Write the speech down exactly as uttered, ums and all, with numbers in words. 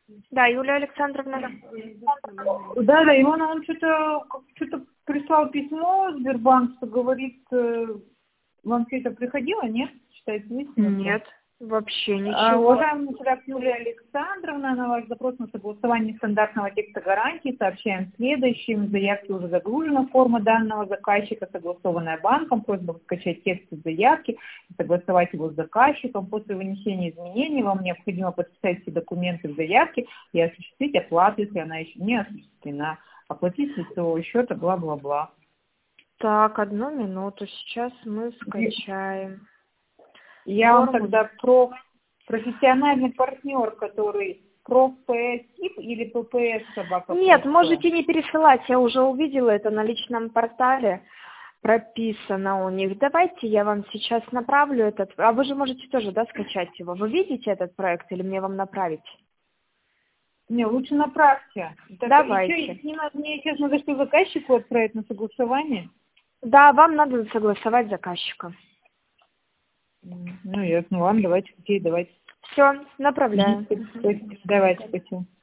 Да, Юлия Александровна. Да, да, Ивана, он что-то что-то прислал письмо в Сбербанк, что говорит, э, вам все это приходило, нет? Считаете, истинно? Нет, вообще А, ничего. уважаемый человек Юлия Александровна, на ваш запрос на согласование стандартного текста гарантии сообщаем следующим. В заявке уже загружена форма данного заказчика, согласованная банком. Просьба скачать текст из заявки, согласовать его с заказчиком. После вынесения изменений вам необходимо подписать все документы в заявке и осуществить оплату, если она еще не осуществлена. Оплатить с лицевого счета, бла-бла-бла. Так, одну минуту, сейчас мы скачаем. Я вам Форму. тогда проф, профессиональный партнер, который проф ПС ТИП или ППС собака? Нет, можете не пересылать, я уже увидела это на личном портале, прописано у них. Давайте я вам сейчас направлю этот, а вы же можете тоже, да, скачать его. Вы видите этот проект или мне вам направить? Не, лучше направьте. Так, Давайте. еще, не надо, мне сейчас надо что заказчику отправить на согласование? Да, вам надо согласовать заказчика. Ну, ясно. Ладно, давайте, окей, давайте. Все, направляю. Давайте, спасибо.